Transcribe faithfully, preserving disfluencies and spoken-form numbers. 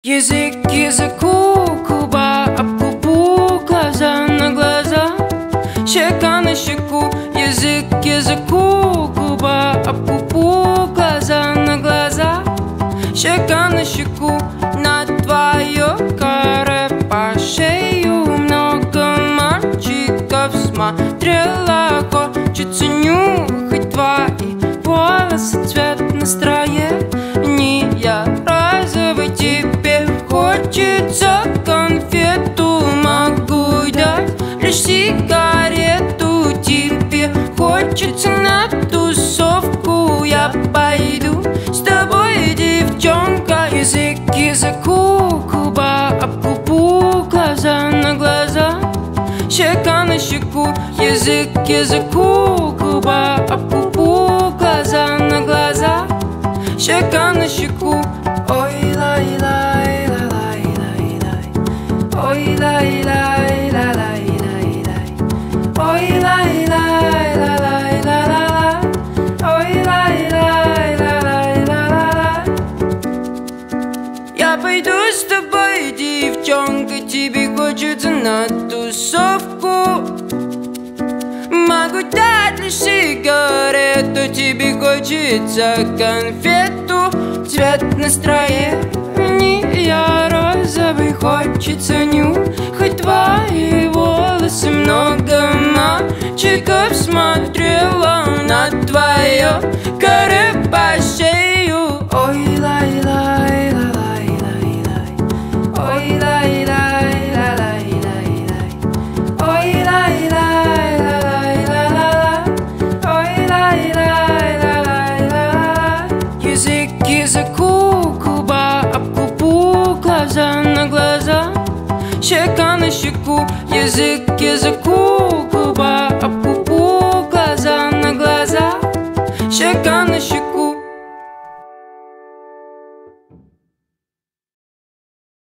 Язык к языку, губа об губу, глаза на глаза, щека на щеку. Язык к языку, губа об губу, глаза на глаза, щека на щеку. На твое каре по шею много мальчиков смотрела. Хочется нюхать твои волосы, цвет настроения розовый. Тебе хочется конфету, могу дать лишь сигарету. Тебе хочется на тусовку, я пойду с тобой, девчонка. Язык к языку, губа об губу, глаза на глаза, щека на щеку. Язык к языку, губа об губу, глаза на глаза, щека на щеку. Ой, лай, лай, лай, лай, лай, лай. Ой, лай, лай, лай, лай, лай, лай. Ой, лай, лай, лай, лай, лай, лай. Ой, лай, лай, лай, лай, лай, лай. Я пойду с тобой, девчонка, тебе хочется на тусовку. Могу дать лишь сигарету, тебе хочется конфету. Цвет настроения розовый, хочется нюхать твои волосы. Много мальчиков смотрела на твое каре по шею. Ой, лай, лай, лай, лай, лай. Ой, лай, лай, лай, лай, лай. Ой, лай, лай, лай, лай, лай. Ой, лай, лай, лай, лай. Язык к языку, губа об губу, глаза на глаза, щека на щеку. Язык к языку, губа об губу, глаза на глаза, щека на щеку.